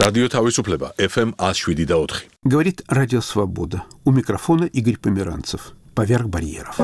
Радио Тависуплеба, FM 107.4. Говорит Радио Свобода. У микрофона Игорь Померанцев. Поверх барьеров.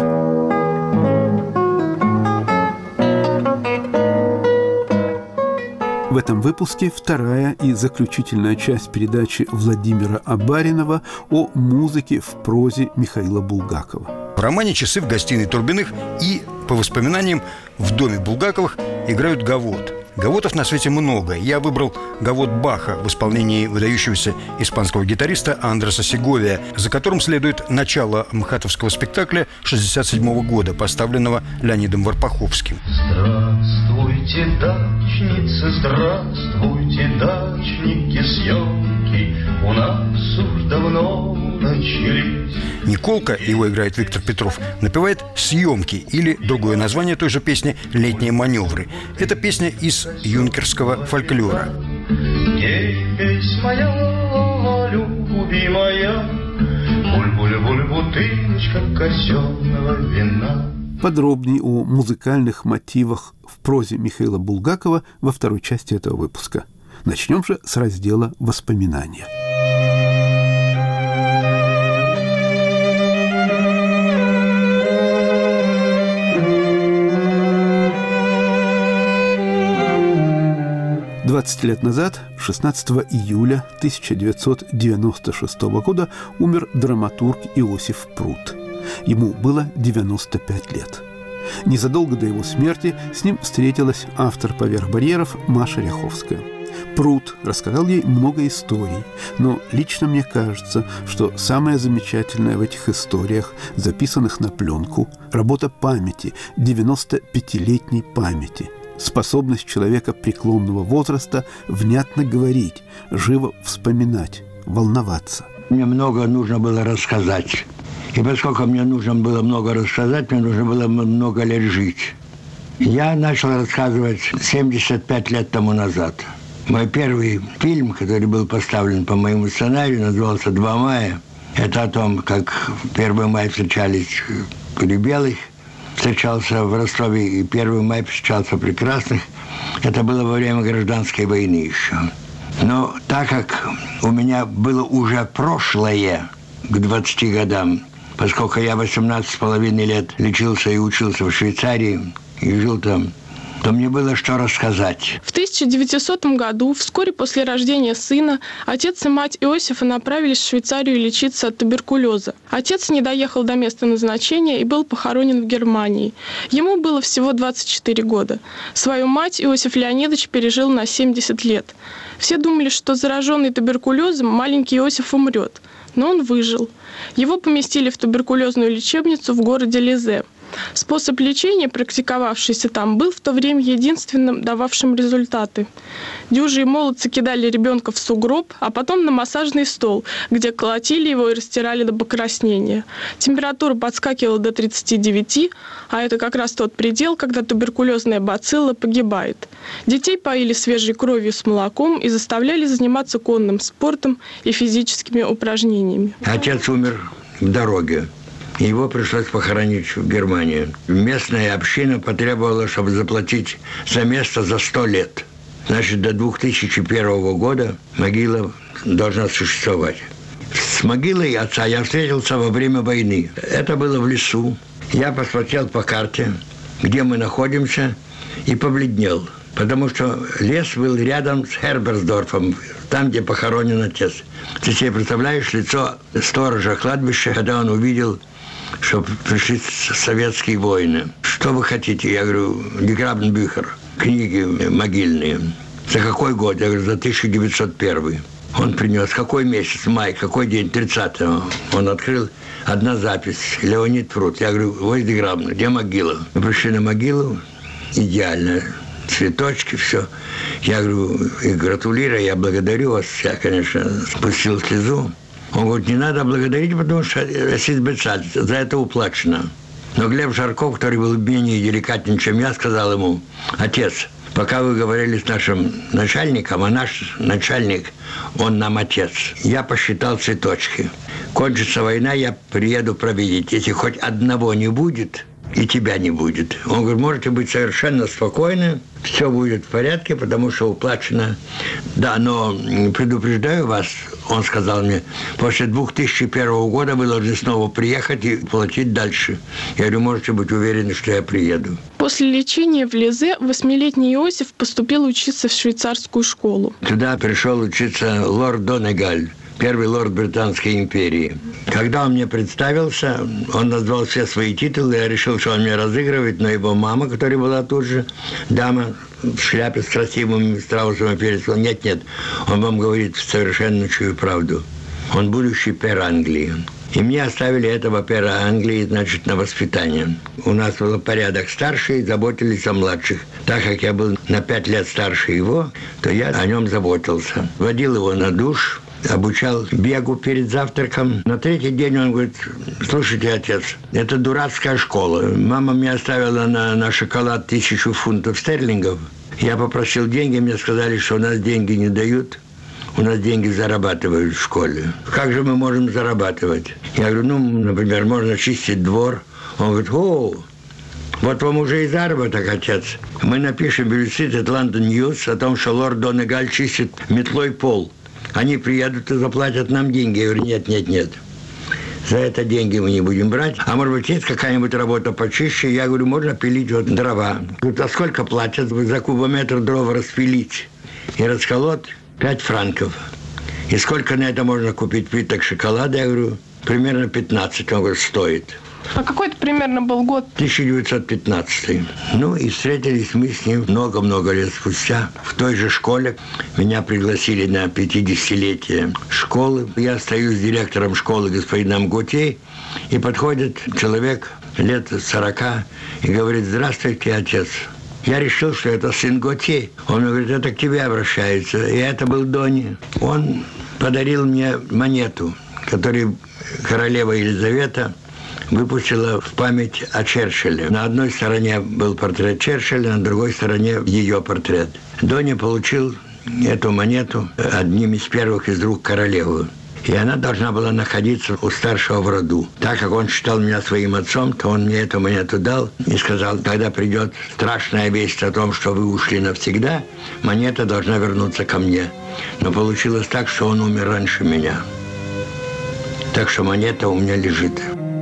В этом выпуске вторая и заключительная часть передачи Владимира Абаринова о музыке в прозе Михаила Булгакова. В романе «Часы в гостиной Турбиных» и, по воспоминаниям, в доме Булгаковых играют гавот. Гавотов на свете много. Я выбрал гавот Баха в исполнении выдающегося испанского гитариста Андреса Сеговия, за которым следует начало мхатовского спектакля 1967 года, поставленного Леонидом Варпаховским. Здравствуйте, дачницы, здравствуйте, дачники, съемки у нас уж давно начались. Николка, его играет Виктор Петров, напевает «Съемки» или другое название той же песни «Летние маневры». Это песня из юнкерского фольклора. Есть моя любимая, буль-буль-буль, бутылочка казенного вина. Подробнее о музыкальных мотивах в прозе Михаила Булгакова во второй части этого выпуска. Начнем же с раздела «Воспоминания». «20 лет назад, 16 июля 1996 года, умер драматург Иосиф Прут. Ему было 95 лет. Незадолго до его смерти с ним встретилась автор «Поверх барьеров» Маша Ряховская. Прут рассказал ей много историй, но лично мне кажется, что самое замечательное в этих историях, записанных на пленку, работа памяти, 95-летней памяти, способность человека преклонного возраста внятно говорить, живо вспоминать, волноваться. Мне много нужно было рассказать. И поскольку мне нужно было много рассказать, мне нужно было много лет жить. Я начал рассказывать 75 лет тому назад. Мой первый фильм, который был поставлен по моему сценарию, назывался «2 мая». Это о том, как 1 мая встречались при белых, встречался в Ростове, и 1 мая встречался при красных. Это было во время гражданской войны еще. Но так как у меня было уже прошлое к 20 годам, поскольку я 18,5 лет лечился и учился в Швейцарии, и жил там, то мне было что рассказать. В 1900 году, вскоре после рождения сына, отец и мать Иосифа направились в Швейцарию лечиться от туберкулеза. Отец не доехал до места назначения и был похоронен в Германии. Ему было всего 24 года. Свою мать Иосиф Леонидович пережил на 70 лет. Все думали, что зараженный туберкулезом маленький Иосиф умрет, но он выжил. Его поместили в туберкулезную лечебницу в городе Лизе. Способ лечения, практиковавшийся там, был в то время единственным, дававшим результаты. Дюжи и молодцы кидали ребенка в сугроб, а потом на массажный стол, где колотили его и растирали до покраснения. Температура подскакивала до 39, а это как раз тот предел, когда туберкулезная бацилла погибает. Детей поили свежей кровью с молоком и заставляли заниматься конным спортом и физическими упражнениями. Отец умер в дороге. Его пришлось похоронить в Германии. Местная община потребовала, чтобы заплатить за место за 100 лет. Значит, до 2001 года могила должна существовать. С могилой отца я встретился во время войны. Это было в лесу. Я посмотрел по карте, где мы находимся, и побледнел. Потому что лес был рядом с Херберсдорфом, там, где похоронен отец. Ты себе представляешь лицо сторожа кладбища, когда он увидел, что пришли советские воины. Что вы хотите? Я говорю, Грабенбюхер, книги могильные. За какой год? Я говорю, за 1901. Он принес. Какой месяц? Май. Какой день? 30-го. Он открыл. Одна запись. Леонид Прут. Я говорю, возле Грабна. Где могила? Мы пришли на могилу. Идеально. Цветочки, все. Я говорю, и гратулирую, я благодарю вас. Я, конечно, спустил слезу. Он говорит, не надо благодарить, потому что за это уплачено. Но Глеб Жарков, который был менее деликатен, чем я, сказал ему, отец, пока вы говорили с нашим начальником, а наш начальник, он нам отец. Я посчитал цветочки. Кончится война, я приеду провидеть. Если хоть одного не будет, и тебя не будет. Он говорит, можете быть совершенно спокойны, все будет в порядке, потому что уплачено. Да, но предупреждаю вас, он сказал мне, после 2001 года вы должны снова приехать и платить дальше. Я говорю, можете быть уверены, что я приеду. После лечения в Лизе 8-летний Иосиф поступил учиться в швейцарскую школу. Туда пришел учиться лорд Донегаль, первый лорд Британской империи. Когда он мне представился, он назвал все свои титулы, я решил, что он меня разыгрывает, но его мама, которая была тут же, дама в шляпе с красивым страусом перец, сказала, нет, он вам говорит совершеннейшую правду. Он будущий пэр Англии. И мне оставили этого пера Англии, значит, на воспитание. У нас был порядок, старшие заботились о младших. Так как я был на 5 лет старше его, то я о нем заботился. Водил его на душ, обучал бегу перед завтраком. На 3-й день он говорит, слушайте, отец, это дурацкая школа. Мама мне оставила на шоколад 1000 фунтов стерлингов. Я попросил деньги, мне сказали, что у нас деньги не дают. У нас деньги зарабатывают в школе. Как же мы можем зарабатывать? Я говорю, например, можно чистить двор. Он говорит, вот вам уже и заработок, отец. Мы напишем в Illustrated London News о том, что лорд Донегаль чистит метлой пол. Они приедут и заплатят нам деньги. Я говорю, нет. За это деньги мы не будем брать. А может быть, есть какая-нибудь работа почище? Я говорю, можно пилить дрова. Говорит, а сколько платят за кубометр дров распилить и расколоть? 5 франков. И сколько на это можно купить плиток шоколада? Я говорю, примерно 15. Он говорит, стоит. А какой это примерно был год? 1915. И встретились мы с ним много-много лет спустя. В той же школе меня пригласили на 50-летие школы. Я стою с директором школы господином Готье, и подходит человек лет 40 и говорит, здравствуйте, отец. Я решил, что это сын Готье. Он говорит, это к тебе обращается. И это был Дони. Он подарил мне монету, которую королева Елизавета выпустила в память о Черчилле. На одной стороне был портрет Черчилля, на другой стороне ее портрет. Дони получил эту монету одним из первых из рук королевы. И она должна была находиться у старшего в роду. Так как он считал меня своим отцом, то он мне эту монету дал и сказал, когда придет страшная весть о том, что вы ушли навсегда, монета должна вернуться ко мне. Но получилось так, что он умер раньше меня. Так что монета у меня лежит.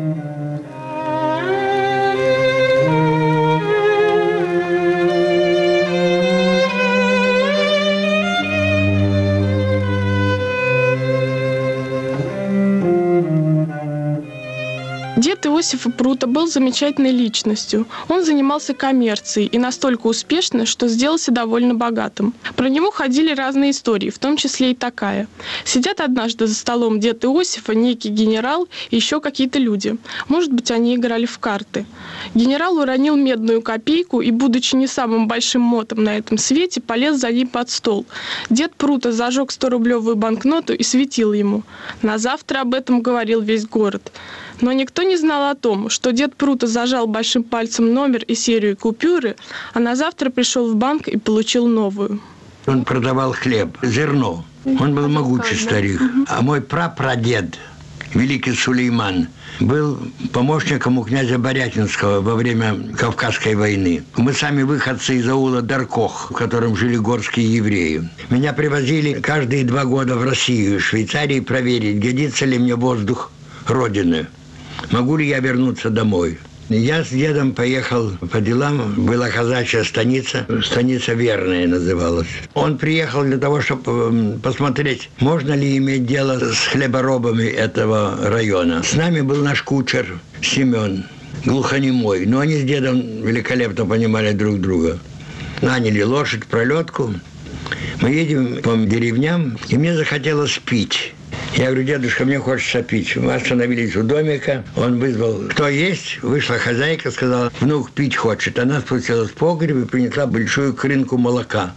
Дед Иосифа Прута был замечательной личностью. Он занимался коммерцией и настолько успешно, что сделался довольно богатым. Про него ходили разные истории, в том числе и такая. Сидят однажды за столом дед Иосифа, некий генерал и еще какие-то люди. Может быть, они играли в карты. Генерал уронил медную копейку и, будучи не самым большим мотом на этом свете, полез за ним под стол. Дед Прута зажег 100-рублевую банкноту и светил ему. На завтра об этом говорил весь город. Но никто не знал о том, что дед Прута зажал большим пальцем номер и серию купюры, а на завтра пришел в банк и получил новую. Он продавал хлеб, зерно. Он был могучий старик. А мой прапрадед, великий Сулейман, был помощником у князя Борятинского во время Кавказской войны. Мы сами выходцы из аула Даркох, в котором жили горские евреи. Меня привозили каждые 2 года в Россию, в Швейцарии проверить, годится ли мне воздух Родины. Могу ли я вернуться домой? Я с дедом поехал по делам. Была казачья станица. Станица Верная называлась. Он приехал для того, чтобы посмотреть, можно ли иметь дело с хлеборобами этого района. С нами был наш кучер Семен, глухонемой. Но они с дедом великолепно понимали друг друга. Наняли лошадь, пролетку. Мы едем по деревням, и мне захотелось пить. Я говорю, дедушка, мне хочется пить. Мы остановились у домика. Он вызвал, кто есть. Вышла хозяйка, сказала, внук пить хочет. Она спустилась в погреб и принесла большую крынку молока.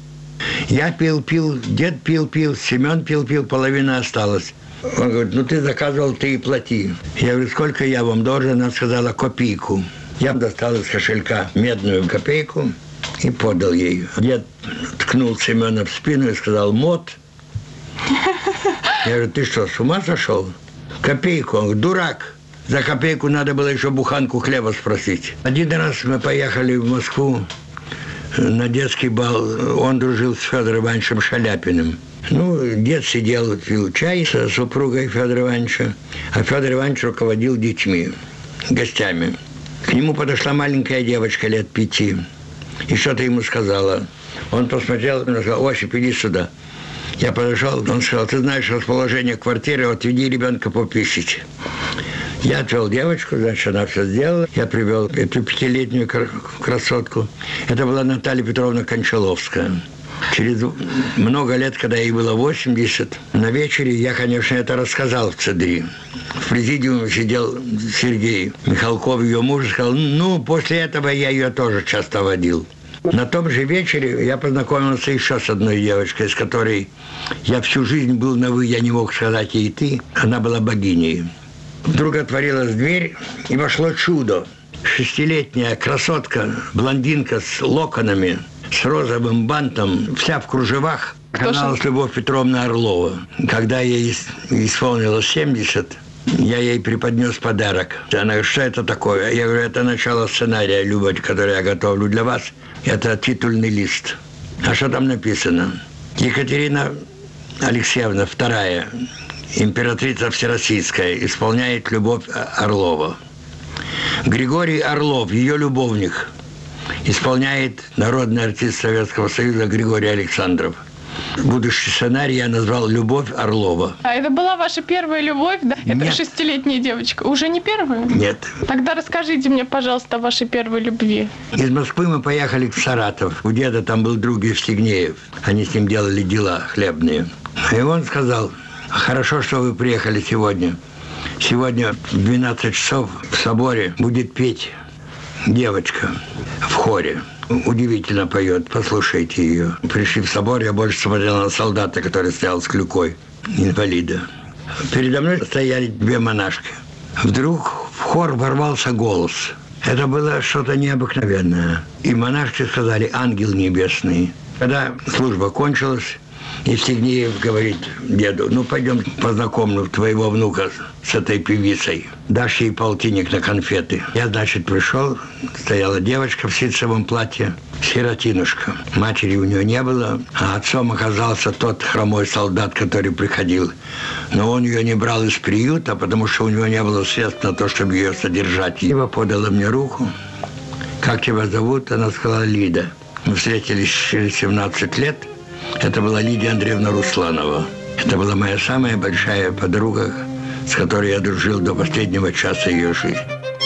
Я пил, дед пил, Семен пил, половина осталась. Он говорит, ты заказывал, ты и плати. Я говорю, сколько я вам должен? Она сказала, копейку. Я достал из кошелька медную копейку и подал ей. Дед ткнул Семена в спину и сказал, мот. Я говорю, ты что, с ума сошел? Копейку. Он говорит, дурак. За копейку надо было еще буханку хлеба спросить. Один раз мы поехали в Москву на детский бал. Он дружил с Федором Ивановичем Шаляпиным. Дед сидел, пил чай со супругой Федора Ивановича, а Федор Иванович руководил детьми, гостями. К нему подошла маленькая девочка лет 5 и что-то ему сказала. Он посмотрел и сказал: «Осип, иди сюда». Я подошел, он сказал: «Ты знаешь расположение квартиры, отведи ребенка пописить». Я отвел девочку, значит, она все сделала. Я привел эту 5-летнюю красотку. Это была Наталья Петровна Кончаловская. Через много лет, когда ей было 80, на вечере я, конечно, это рассказал в ЦДРИ. В президиуме сидел Сергей Михалков, ее муж, сказал: после этого я ее тоже часто водил. На том же вечере я познакомился еще с одной девочкой, с которой я всю жизнь был на «вы», я не мог сказать ей «ты». Она была богиней. Вдруг отворилась дверь, и вошло чудо. 6-летняя красотка, блондинка с локонами, с розовым бантом, вся в кружевах, оказалась Любовь Петровна Орлова. Когда ей исполнилось 70, я ей преподнес подарок. Она говорит: «Что это такое?» Я говорю: «Это начало сценария, Люба, который я готовлю для вас. Это титульный лист». А что там написано? Екатерина Алексеевна II, императрица Всероссийская, исполняет Любовь Орлова. Григорий Орлов, ее любовник, исполняет народный артист Советского Союза Григорий Александров. Будущий сценарий я назвал «Любовь Орлова». А это была ваша первая любовь, да? Это Нет. 6-летняя девочка. Уже не первая? Нет. Тогда расскажите мне, пожалуйста, о вашей первой любви. Из Москвы мы поехали в Саратов. У деда там был друг Евстигнеев. Они с ним делали дела хлебные. И он сказал: «Хорошо, что вы приехали сегодня. Сегодня в 12 часов в соборе будет петь девочка в хоре. Удивительно поет, послушайте ее». Пришли в собор, я больше смотрел на солдата, который стоял с клюкой, инвалида. Передо мной стояли 2 монашки. Вдруг в хор ворвался голос. Это было что-то необыкновенное. И монашки сказали: «Ангел небесный». Когда служба кончилась, Евстигнеев говорит деду: «Пойдем познакомлю твоего внука с этой певицей. Дашь ей полтинник на конфеты». Я, значит, пришел, стояла девочка в ситцевом платье, сиротинушка. Матери у нее не было, а отцом оказался тот хромой солдат, который приходил. Но он ее не брал из приюта, потому что у него не было средств на то, чтобы ее содержать. Ева подала мне руку. «Как тебя зовут?» Она сказала: «Лида». Мы встретились через 17 лет. Это была Лидия Андреевна Русланова. Это была моя самая большая подруга, с которой я дружил до последнего часа ее жизни.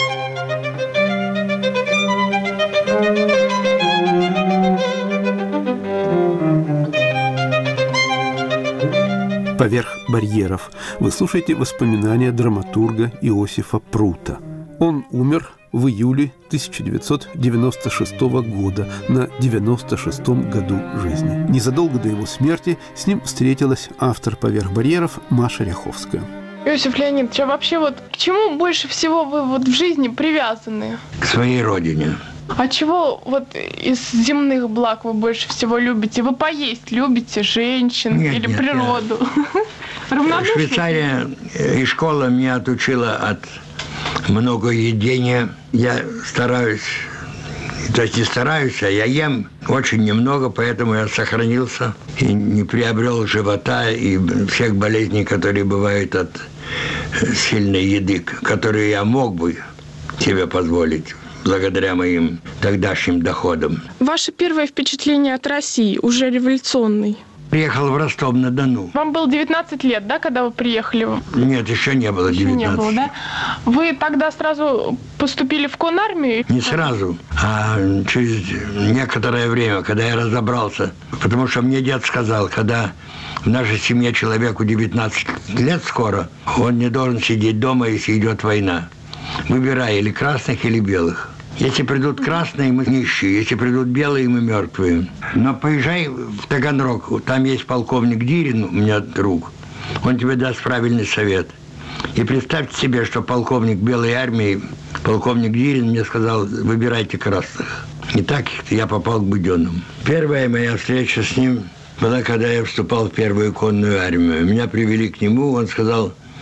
«Поверх барьеров» вы слушаете воспоминания драматурга Иосифа Прута. Он умер в июле 1996 года, на 96-м году жизни. Незадолго до его смерти с ним встретилась автор «Поверх барьеров» Маша Ряховская. Иосиф Леонидович, а вообще к чему больше всего вы в жизни привязаны? К своей родине. А чего из земных благ вы больше всего любите? Вы поесть любите, женщин или природу? Швейцария и школа меня отучила от многоедения. Я стараюсь, то есть не стараюсь, а я ем очень немного, поэтому я сохранился и не приобрел живота и всех болезней, которые бывают от сильной еды, которые я мог бы себе позволить благодаря моим тогдашним доходам. Ваше первое впечатление от России, уже революционный? Приехал в Ростов-на-Дону. Вам было 19 лет, да, когда вы приехали? Нет, еще не было 19. Еще не было, да? Вы тогда сразу поступили в конармию? Не сразу, а через некоторое время, когда я разобрался. Потому что мне дед сказал, когда в нашей семье человеку 19 лет скоро, он не должен сидеть дома, если идет война. Выбирай или красных, или белых. Если придут красные, мы нищие. Если придут белые, мы мертвые. Но поезжай в Таганрог. Там есть полковник Дирин, у меня друг. Он тебе даст правильный совет. И представьте себе, что полковник Белой армии, полковник Дирин, мне сказал: выбирайте красных. И так я попал к Буденному. Первая моя встреча с ним была, когда я вступал в первую конную армию. Меня привели к нему, он сказал: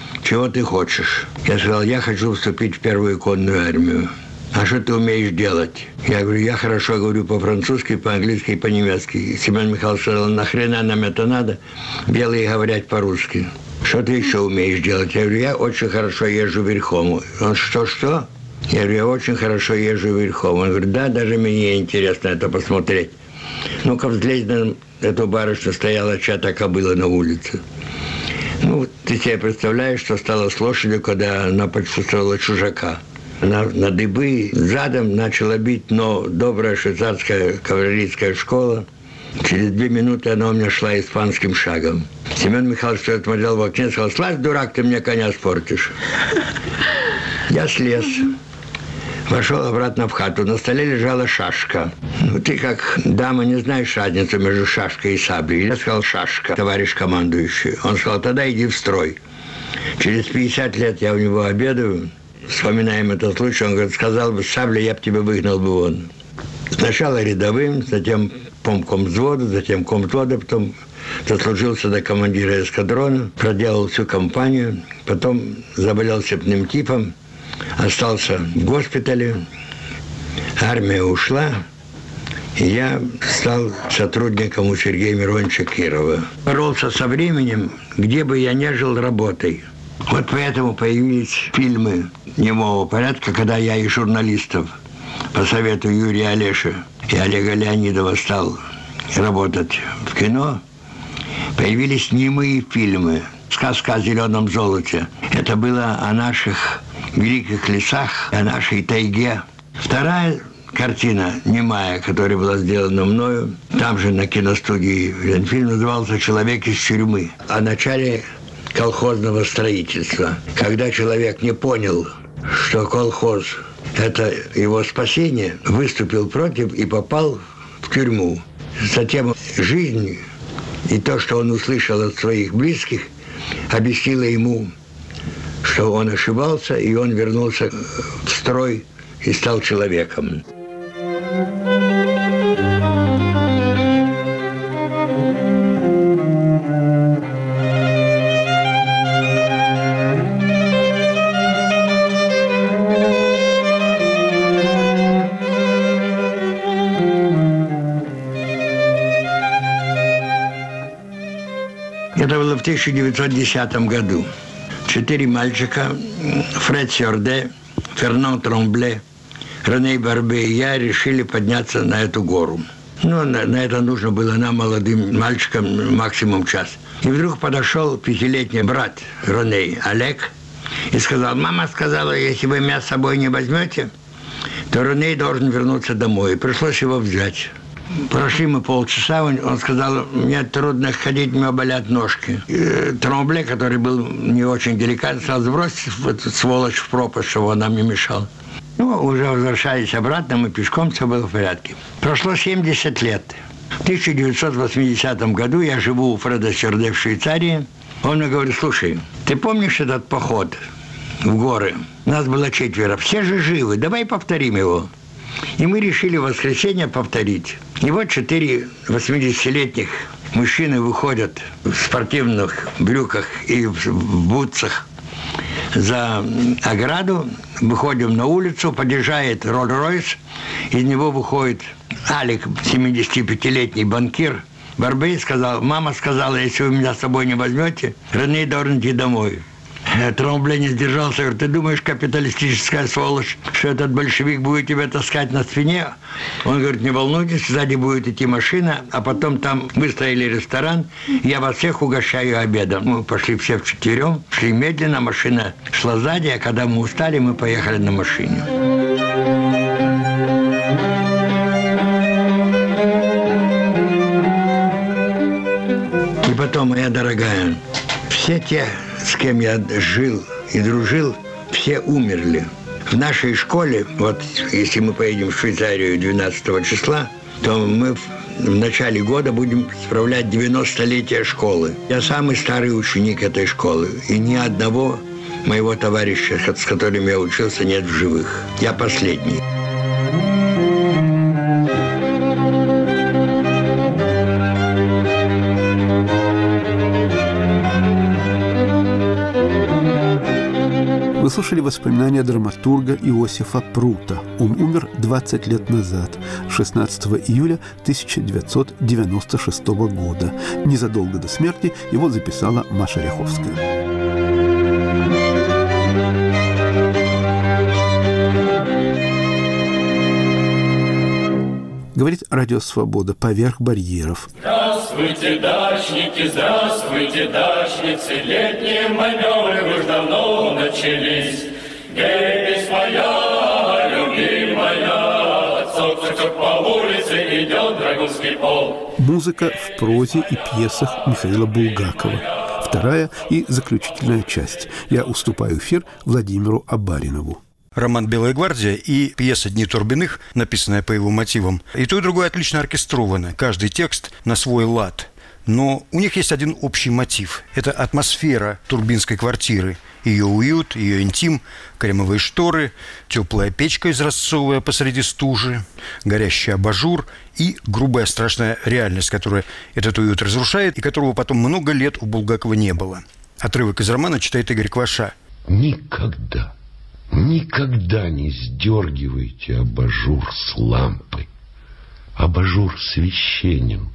чего ты хочешь? Я сказал, я хочу вступить в первую конную армию. А что ты умеешь делать? Я говорю, я хорошо говорю по-французски, по-английски и по-немецки. Семен Михайлович сказал, нахрена нам это надо? Белые говорят по-русски. Что ты еще умеешь делать? Я говорю, я очень хорошо езжу верхом. Он, что? Я говорю, я очень хорошо езжу верхом. Он говорит, да, даже мне интересно это посмотреть. Ну-ка, взлезь на эту барышню, стояла чья-то кобыла на улице. Ну, ты себе представляешь, что стало с лошадью, когда она почувствовала чужака. Она на дыбы задом начала бить, но добрая швейцарская кавалерийская школа. Через 2 минуты она у меня шла испанским шагом. Семен Михайлович смотрел в окне и сказал, слазь, дурак, ты мне коня спортишь. Я слез. Вошел обратно в хату. На столе лежала шашка. Ну, ты как дама не знаешь разницу между шашкой и саблей. Я сказал, шашка, товарищ командующий. Он сказал, тогда иди в строй. Через 50 лет я у него обедаю. Вспоминаем этот случай. Он говорит, сказал бы, саблей я бы тебя выгнал бы вон. Сначала рядовым, затем помком взвода, затем комвзвода, потом дослужился до командира эскадрона, проделал всю кампанию, потом заболел цепным типом, остался в госпитале, армия ушла, и я стал сотрудником у Сергея Мироновича Кирова. Боролся со временем, где бы я ни жил, работой. Вот поэтому появились фильмы немого порядка, когда я и журналистов по совету Юрия Олеши и Олега Леонидова стал работать в кино. Появились немые фильмы. «Сказка о зеленом золоте». Это было о наших великих лесах, о нашей тайге. Вторая картина немая, которая была сделана мною, там же на киностудии Ленфильм, назывался «Человек из тюрьмы». О начале колхозного строительства. Когда человек не понял, что колхоз – это его спасение, выступил против и попал в тюрьму. Затем жизнь и то, что он услышал от своих близких, объяснило ему, что он ошибался, и он вернулся в строй и стал человеком. Это было в 1910 году. 4 мальчика, Фред Сёрде, Фернан Тромбле, Рене Барбе и я решили подняться на эту гору. Ну, на это нужно было нам, молодым мальчикам, максимум час. И вдруг подошел 5-летний брат Рене, Олег, и сказал, мама сказала, если вы меня с собой не возьмете, то Рене должен вернуться домой. И пришлось его взять. Прошли мы полчаса, он сказал, мне трудно ходить, у меня болят ножки. И Тромбле, который был не очень деликатный, сказал, сбрось эту сволочь в пропасть, чтобы он нам не мешал. Ну, уже возвращались обратно, мы пешком, все было в порядке. Прошло 70 лет. В 1980 году я живу у Фреда Сёрде в Швейцарии. Он мне говорит, слушай, ты помнишь этот поход в горы? Нас было 4, все же живы, давай повторим его. И мы решили в воскресенье повторить. И вот 4 80-летних мужчины выходят в спортивных брюках и в бутсах за ограду. Выходим на улицу, подъезжает Роллс-Ройс, из него выходит Алик, 75-летний банкир. Барбей сказал, мама сказала, если вы меня с собой не возьмете, Рене должен идти домой. Тромбле не сдержался, говорит, ты думаешь, капиталистическая сволочь, что этот большевик будет тебя таскать на спине? Он говорит, не волнуйтесь, сзади будет идти машина, а потом там выстроили ресторан, я вас всех угощаю обедом. Мы пошли все вчетвером, шли медленно, машина шла сзади, а когда мы устали, мы поехали на машине. И потом, моя дорогая, все те, с кем я жил и дружил, все умерли. В нашей школе, вот если мы поедем в Швейцарию 12 числа, то мы в начале года будем справлять 90-летие школы. Я самый старый ученик этой школы, и ни одного моего товарища, с которым я учился, нет в живых. Я последний. слушали воспоминания драматурга Иосифа Прута. Он умер 20 лет назад, 16 июля 1996 года. Незадолго до смерти его записала Маша Ряховская. Говорит Радио Свобода поверх барьеров. Здравствуйте, дачники, здравствуйте, дачницы, летние маневры уж давно начались. Гей, моя любимая, цок-цок по улице идет драгунский пол. Музыка в прозе и пьесах Михаила Булгакова. Вторая и заключительная часть. Я уступаю эфир Владимиру Абаринову. Роман «Белая гвардия» и пьеса «Дни Турбиных», написанная по его мотивам, и то, и другое отлично оркестровано, каждый текст на свой лад. Но у них есть один общий мотив – это атмосфера турбинской квартиры, ее уют, ее интим, кремовые шторы, теплая печка изразцовая посреди стужи, горящий абажур и грубая страшная реальность, которая этот уют разрушает и которого потом много лет у Булгакова не было. Отрывок из романа читает Игорь Кваша. Никогда не сдергивайте абажур с лампы. Абажур священен.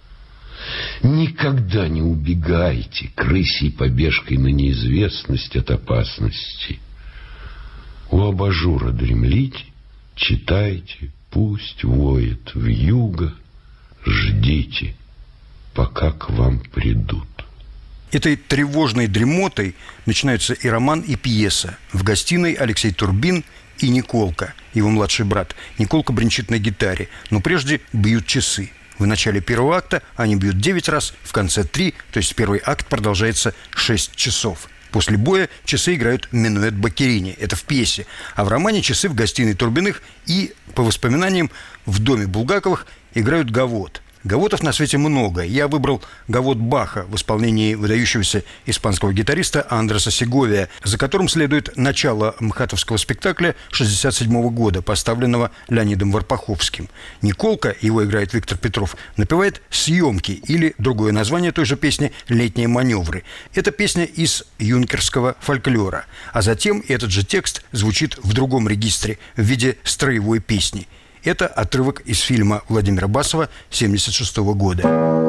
Никогда не убегайте крысей побежкой на неизвестность от опасности. У абажура дремлите, читайте, пусть воет вьюга, ждите, пока к вам придут. Этой тревожной дремотой начинаются и роман, и пьеса. В гостиной Алексей Турбин и Николка, его младший брат. Николка бренчит на гитаре, но прежде бьют часы. В начале первого акта они бьют 9 раз, в конце 3, то есть первый акт продолжается 6 часов. После боя часы играют минуэт Баккерини, это в пьесе. А в романе часы в гостиной Турбиных и, по воспоминаниям, в доме Булгаковых играют гавот. Гавотов на свете много. Я выбрал гавот Баха в исполнении выдающегося испанского гитариста Андреса Сеговия, за которым следует начало МХАТовского спектакля 1967 года, поставленного Леонидом Варпаховским. Николка, его играет Виктор Петров, напевает «Съемки» или другое название той же песни «Летние маневры». Это песня из юнкерского фольклора. А затем этот же текст звучит в другом регистре в виде строевой песни. Это отрывок из фильма Владимира Басова 1976 года.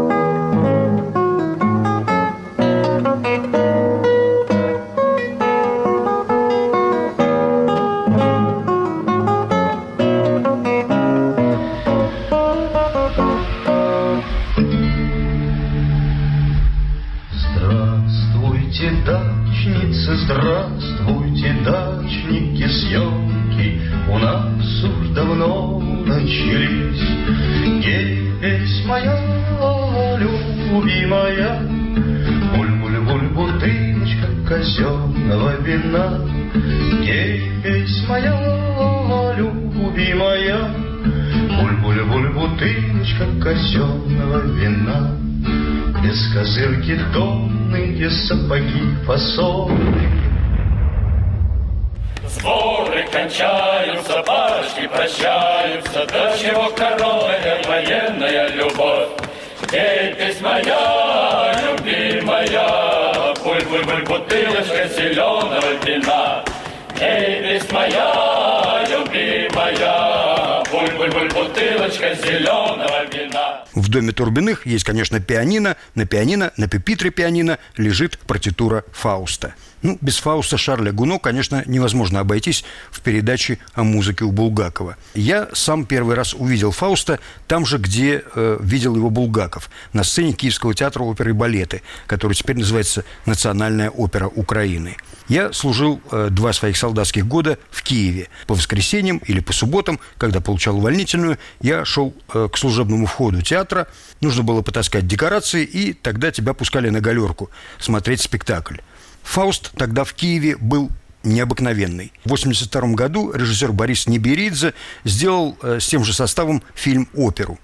Здравствуйте, дачницы, здравствуйте, дачники, съемки у нас уж давно начались. Есть моя любимая, буль-буль-буль, бутылочка казенного вина. Есть моя любимая, буль-буль-буль, бутылочка казенного вина. Без козырки тонные сапоги фасоны. Сборы кончаются, пашки прощаются, до чего коронная военная любовь. Эй, песнь моя любимая, буль-буль-буль, бутылочка зеленого вина. Эй, песнь моя любимая, буль-буль-буль, бутылочка зеленого вина. В доме Турбиных есть, конечно, пианино. На пюпитре пианино лежит партитура Фауста. Без Фауста Шарля Гуно, конечно, невозможно обойтись в передаче о музыке у Булгакова. Я сам первый раз увидел Фауста там же, где видел его Булгаков, на сцене Киевского театра оперы и балета, который теперь называется Национальная опера Украины. Я служил 2 своих солдатских года в Киеве. По воскресеньям или по субботам, когда получал увольнительную, я шел к служебному входу театра. Нужно было потаскать декорации, и тогда тебя пускали на галерку смотреть спектакль. «Фауст» тогда в Киеве был необыкновенный. В 1982 году режиссер Борис Неберидзе сделал с тем же составом фильм-оперу.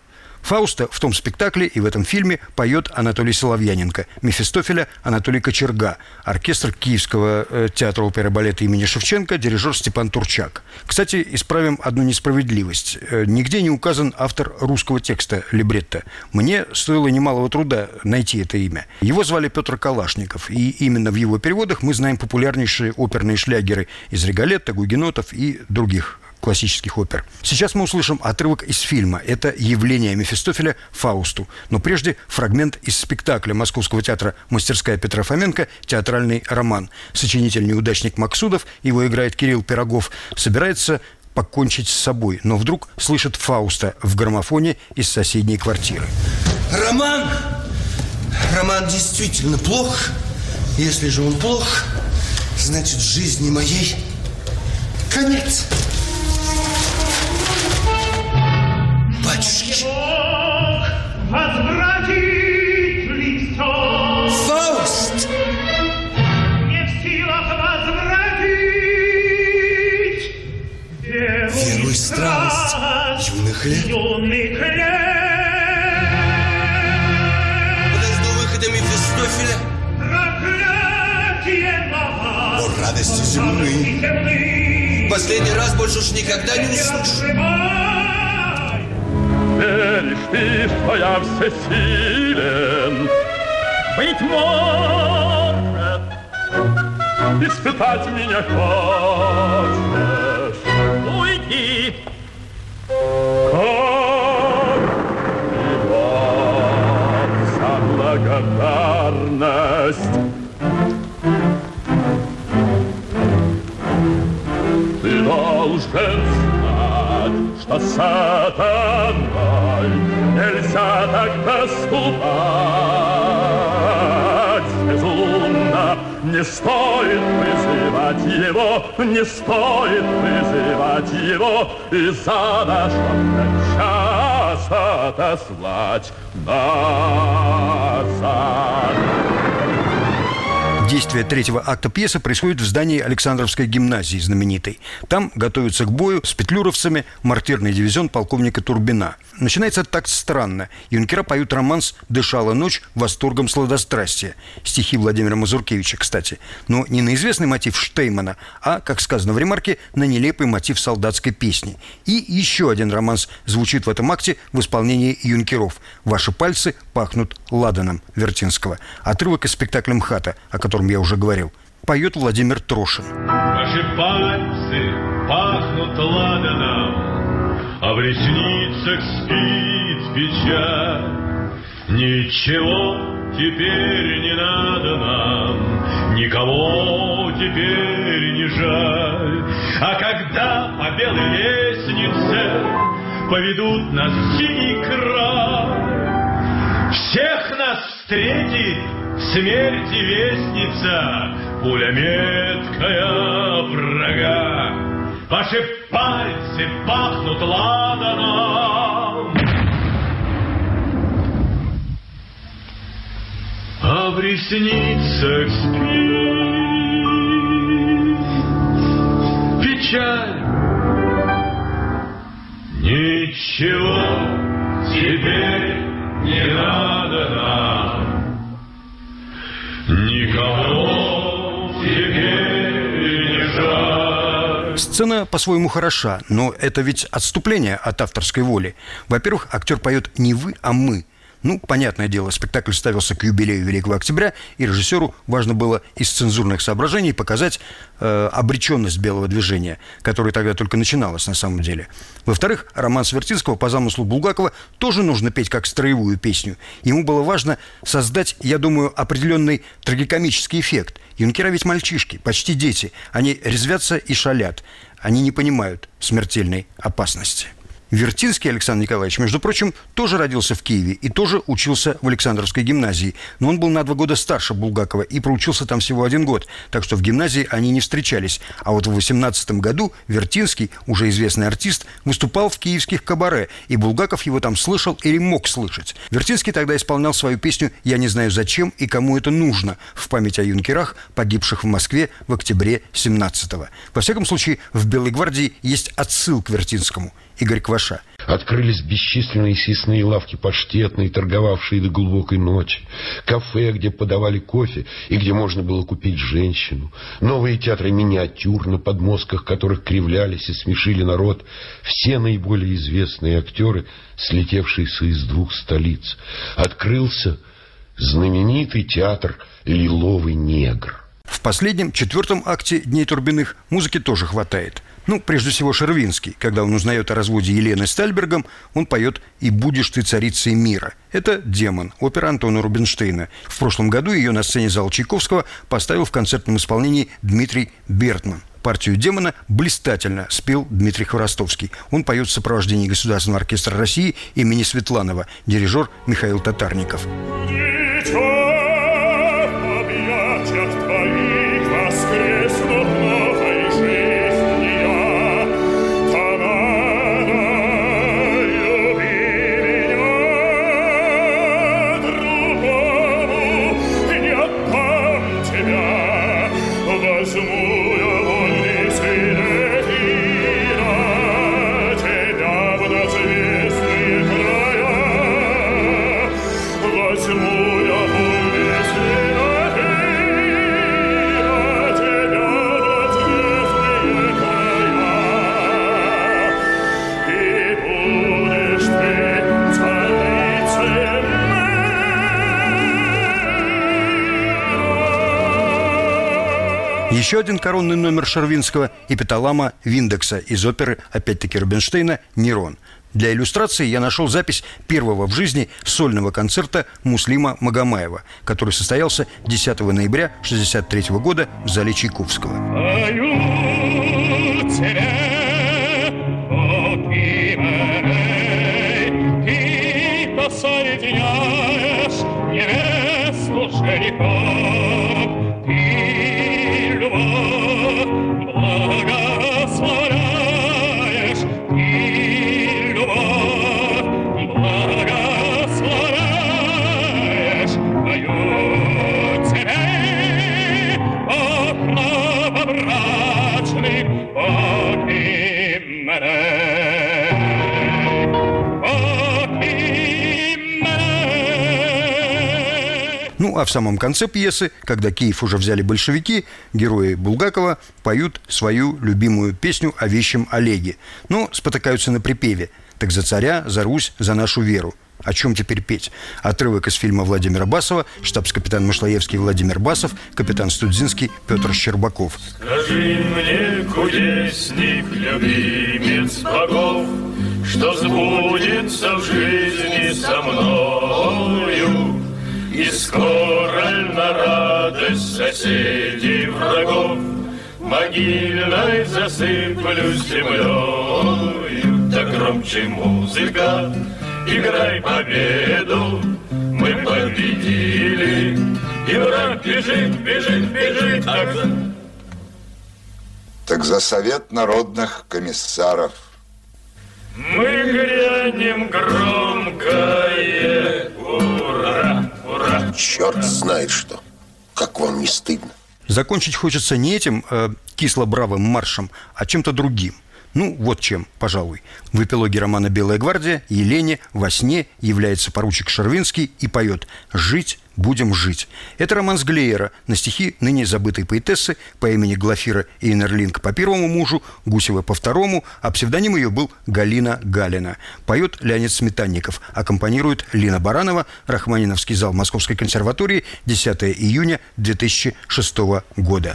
Фауста в том спектакле и в этом фильме поет Анатолий Соловьяненко, Мефистофеля Анатолий Кочерга, оркестр Киевского театра оперы и балета имени Шевченко, дирижер Степан Турчак. Кстати, исправим одну несправедливость. Нигде не указан автор русского текста либретто. Мне стоило немалого труда найти это имя. Его звали Петр Калашников, и именно в его переводах мы знаем популярнейшие оперные шлягеры из «Риголетто», «Гугенотов» и других классических опер. Сейчас мы услышим отрывок из фильма. Это явление Мефистофеля Фаусту. Но прежде фрагмент из спектакля Московского театра «Мастерская Петра Фоменко» «Театральный роман». Сочинитель-неудачник Максудов, его играет Кирилл Пирогов, собирается покончить с собой, но вдруг слышит Фауста в граммофоне из соседней квартиры. Роман действительно плох. Если же он плох, значит, жизни моей конец. Батюшки. Возвратит ли все? Фауст! Не в силах возвратить веру и страсть юных лет. Подожду выхода Мефистофеля. Проклятие на вас. О, радости земные. Последний раз больше уж никогда не услышу. Веришь ты, что я всесилен? Быть может, испытать меня хочешь? Уйди! Как за благодарность? Ты должен знать, что сатаной нельзя так поступать. Безумно не стоит призывать его, не стоит призывать его, и за наш час отослать назад. Действие третьего акта пьесы происходит в здании Александровской гимназии знаменитой. Там готовятся к бою с петлюровцами мортирный дивизион полковника Турбина. Начинается так странно. Юнкера поют романс «Дышала ночь восторгом сладострастия». Стихи Владимира Мазуркевича, кстати. Но не на известный мотив Штеймана, а, как сказано в ремарке, на нелепый мотив солдатской песни. И еще один романс звучит в этом акте в исполнении юнкеров. «Ваши пальцы пахнут ладаном» Вертинского. Отрывок из спектакля «МХАТа», о котором я уже говорил. Поет Владимир Трошин. Ваши пальцы пахнут ладаном, а в ресницах спит печаль. Ничего теперь не надо нам, никого теперь не жаль. А когда по белой лестнице поведут нас в синий край, всех нас встретит смерти вестница, пуля меткая врага. Ваши пальцы пахнут ладаном, а в ресницах спит печаль. Ничего теперь не надо нам, никого теперь не жаль. Сцена по-своему хороша, но это ведь отступление от авторской воли. Во-первых, актер поет не «вы», а «мы». Ну, понятное дело, спектакль ставился к юбилею Великого Октября, и режиссеру важно было из цензурных соображений показать обреченность белого движения, которое тогда только начиналось на самом деле. Во-вторых, романс Вертинского по замыслу Булгакова тоже нужно петь как строевую песню. Ему было важно создать, я думаю, определенный трагикомический эффект. Юнкера ведь мальчишки, почти дети. Они резвятся и шалят. Они не понимают смертельной опасности. Вертинский Александр Николаевич, между прочим, тоже родился в Киеве и тоже учился в Александровской гимназии. Но он был на 2 года старше Булгакова и проучился там всего 1 год. Так что в гимназии они не встречались. А вот в 18 году Вертинский, уже известный артист, выступал в киевских кабаре. И Булгаков его там слышал или мог слышать. Вертинский тогда исполнял свою песню «Я не знаю зачем и кому это нужно» в память о юнкерах, погибших в Москве в октябре 17-го. Во всяком случае, в «Белой гвардии» есть отсыл к Вертинскому. Игорь Кваша. Открылись бесчисленные съестные лавки паштетные, торговавшие до глубокой ночи, кафе, где подавали кофе и где можно было купить женщину, новые театры миниатюр, на подмостках которых кривлялись и смешили народ все наиболее известные актеры, слетевшиеся из двух столиц. Открылся знаменитый театр «Лиловый негр». В последнем, 4-м акте «Дней Турбиных» музыки тоже хватает. Прежде всего, Шервинский. Когда он узнает о разводе Елены с Тальбергом, он поет «И будешь ты царицей мира». Это «Демон», опера Антона Рубинштейна. В прошлом году ее на сцене зала Чайковского поставил в концертном исполнении Дмитрий Бертман. Партию «Демона» блистательно спел Дмитрий Хворостовский. Он поет в сопровождении Государственного оркестра России имени Светланова, дирижер Михаил Татарников. Еще один коронный номер Шервинского – эпиталама Виндекса из оперы, опять-таки, Рубинштейна «Нерон». Для иллюстрации я нашел запись первого в жизни сольного концерта Муслима Магомаева, который состоялся 10 ноября 1963 года в зале Чайковского. А в самом конце пьесы, когда Киев уже взяли большевики, герои Булгакова поют свою любимую песню о вещем Олеге. Спотыкаются на припеве: «Так за царя, за Русь, за нашу веру». О чем теперь петь? Отрывок из фильма Владимира Басова, штабс-капитан Мышлоевский Владимир Басов, капитан Студзинский Петр Щербаков. Скажи мне, кудесник, любимец богов, что сбудется в жизни со мною, и скоро на радость соседей врагов могильной засыплюсь землею. Так громче музыка, играй победу, мы победили, и враг бежит, бежит, бежит. Так за совет народных комиссаров. Мы грянем громкое ура, ура. Черт знает что. Как вам не стыдно? Закончить хочется не этим кисло-бравым маршем, а чем-то другим. Вот чем, пожалуй. В эпилоге романа «Белая гвардия» Елене во сне является поручик Шервинский и поет «Жить будем жить». Это роман Сглеера на стихи ныне забытой поэтессы по имени Глафира Эйнерлинг по первому мужу, Гусева по второму, а псевдоним ее был Галина Галина. Поет Леонид Сметанников, аккомпанирует Лина Баранова, Рахманиновский зал Московской консерватории, 10 июня 2006 года.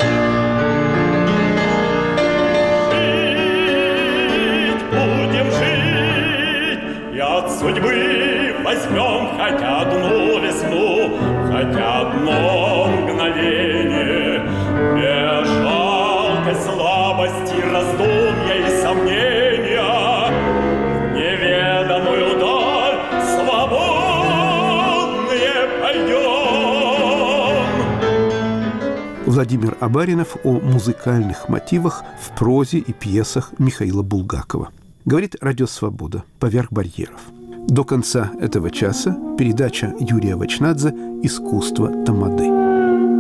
Судьбы возьмем хотя одну весну, хотя одно мгновение, без жалкой слабости, раздумья и сомнения, неведомую даль свободные пойдем. Владимир Абаринов о музыкальных мотивах в прозе и пьесах Михаила Булгакова. Говорит Радио Свобода «Поверх барьеров». До конца этого часа передача Юрия Вачнадзе «Искусство тамады».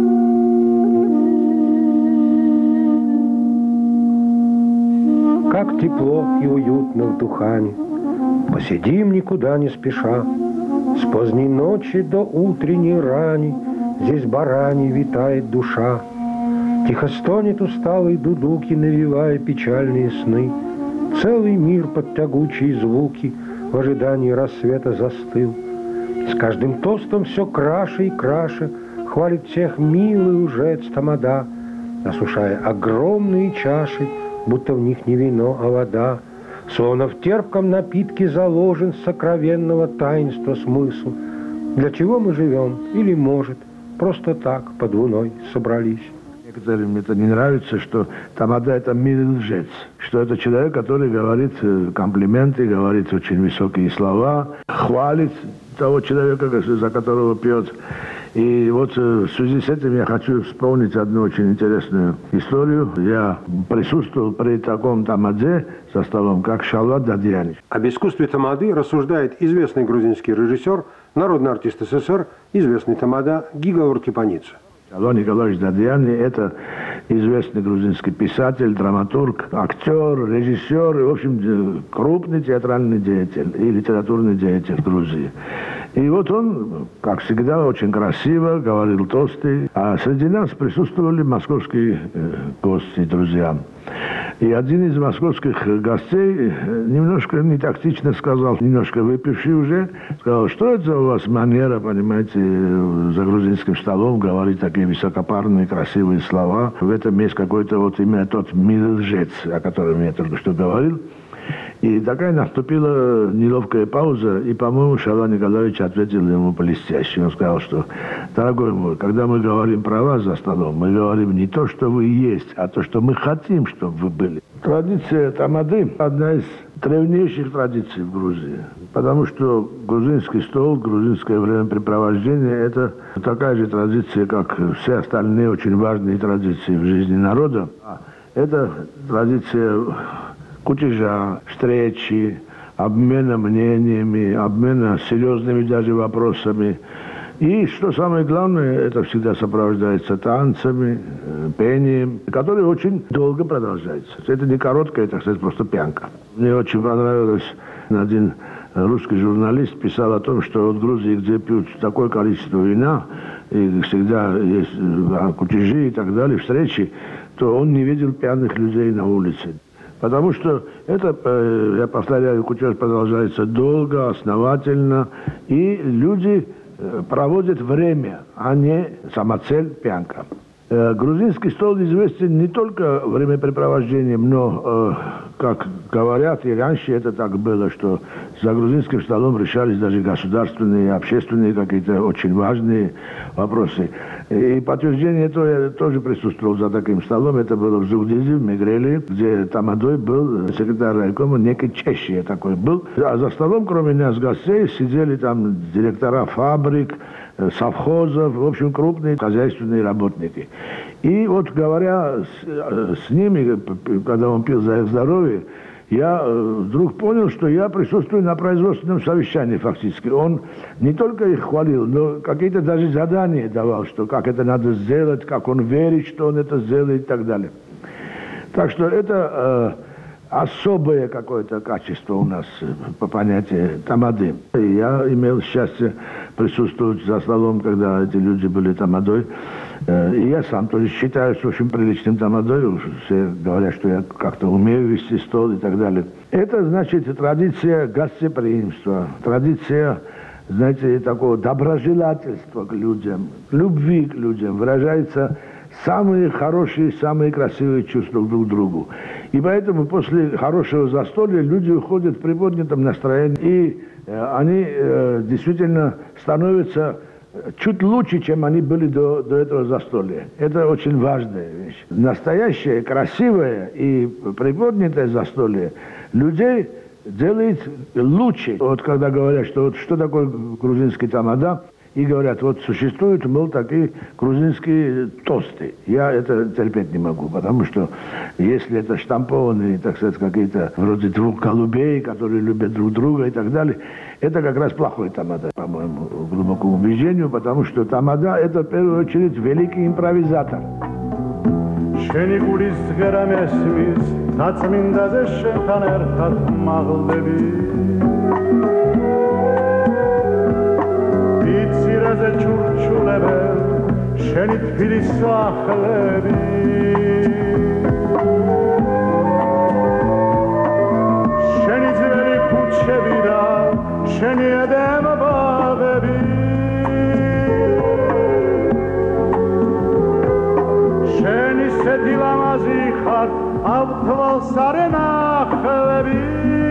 Как тепло и уютно в Духане. Посидим никуда не спеша, с поздней ночи до утренней рани. Здесь барани витает душа. Тихо стонет усталый дудуки, навевая печальные сны. Целый мир под тягучие звуки в ожидании рассвета застыл. С каждым тостом все краше и краше хвалит всех милый лжец тамада, осушая огромные чаши, будто в них не вино, а вода. Словно в терпком напитке заложен сокровенного таинства смысл. Для чего мы живем? Или, может, просто так под луной собрались? Некоторым это не нравится, что тамада – это милый лжец, что это человек, который говорит комплименты, говорит очень высокие слова, хвалит того человека, за которого пьет. И вот в связи с этим я хочу вспомнить одну очень интересную историю. Я присутствовал при таком тамаде со столом, как Шалват Дадьяныч. Об искусстве тамады рассуждает известный грузинский режиссер, народный артист СССР, известный тамада Гига Кипаница. Шалват Николаевич Дадьяни – это известный грузинский писатель, драматург, актер, режиссер, и, в общем, крупный театральный деятель и литературный деятель в Грузии. И вот он, как всегда, очень красиво говорил тосты, а среди нас присутствовали московские гости, друзья. И один из московских гостей немножко не тактично сказал, немножко выпивший уже, сказал, что это у вас манера, понимаете, за грузинским столом говорить такие высокопарные, красивые слова. В этом есть какой-то вот именно тот милый лжец, о котором я только что говорил. И такая наступила неловкая пауза, и, по-моему, Шалват Николаевич ответил ему блестяще. Он сказал, что, дорогой мой, когда мы говорим про вас за столом, мы говорим не то, что вы есть, а то, что мы хотим, чтобы вы были. Традиция тамады – одна из древнейших традиций в Грузии, потому что грузинский стол, грузинское времяпрепровождение – это такая же традиция, как все остальные очень важные традиции в жизни народа. Это традиция кутежа, встречи, обмена мнениями, обмена серьезными даже вопросами. И, что самое главное, это всегда сопровождается танцами, пением, которые очень долго продолжаются. Это не короткая, так сказать, просто пьянка. Мне очень понравилось, один русский журналист писал о том, что в Грузии, где пьют такое количество вина, и всегда есть кутежи и так далее, встречи, то он не видел пьяных людей на улице. Потому что это, я повторяю, кутеж продолжается долго, основательно, и люди проводят время, а не самоцель пьянка. Грузинский стол известен не только времяпрепровождением, но, как говорят, и раньше это так было, что за грузинским столом решались даже государственные, общественные какие-то очень важные вопросы. И подтверждение этого я тоже присутствовал за таким столом. Это было в Зугдизе, в Мегреле, где тамадой был секретарь райкома, некий Чещия такой был. А за столом, кроме нас, гостей, сидели там директора фабрик, совхозов, в общем, крупные хозяйственные работники. И вот говоря с ними, когда он пил за их здоровье, я вдруг понял, что я присутствую на производственном совещании фактически. Он не только их хвалил, но какие-то даже задания давал, что как это надо сделать, как он верит, что он это сделает и так далее. Так что это особое какое-то качество у нас по понятию тамады. Я имел счастье присутствовать за столом, когда эти люди были тамадой. И я сам тоже считаюсь очень приличным тамадой. Все говорят, что я как-то умею вести стол и так далее. Это, значит, традиция гостеприимства, традиция, знаете, такого доброжелательства к людям, любви к людям. Выражается самые хорошие, самые красивые чувства друг к другу. И поэтому после хорошего застолья люди уходят в приподнятом настроении. И они действительно становятся чуть лучше, чем они были до этого застолья. Это очень важная вещь. Настоящее, красивое и приподнятое застолье людей делает лучше. Вот когда говорят, что вот что такое грузинский тамада, и говорят, вот существуют, мол, такие грузинские тосты. Я это терпеть не могу, потому что если это штампованные, так сказать, какие-то вроде двух голубей, которые любят друг друга и так далее, это как раз плохой тамада, по моему глубокому убеждению, потому что тамада – это, в первую очередь, великий импровизатор. შენი გულის ღერა მესმის დაწმინდაზე შენთან ერთად მაღლდები იცირაზე ჩურჩულებენ შენი თბილი სახლები შენი ძველი ქუჩები და შენი ედემ ბაღები შენი სეთი ლამაზი ხარ ამ თვალს არ ენახლები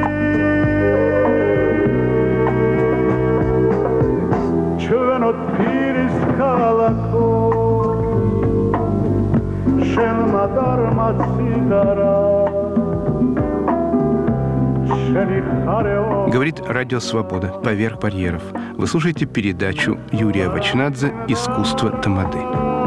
ჩვენო თბილის ქალაქო შენმა დარმა ციდარა Говорит Радио Свобода «Поверх барьеров». Вы слушаете передачу Юрия Вачнадзе «Искусство тамады».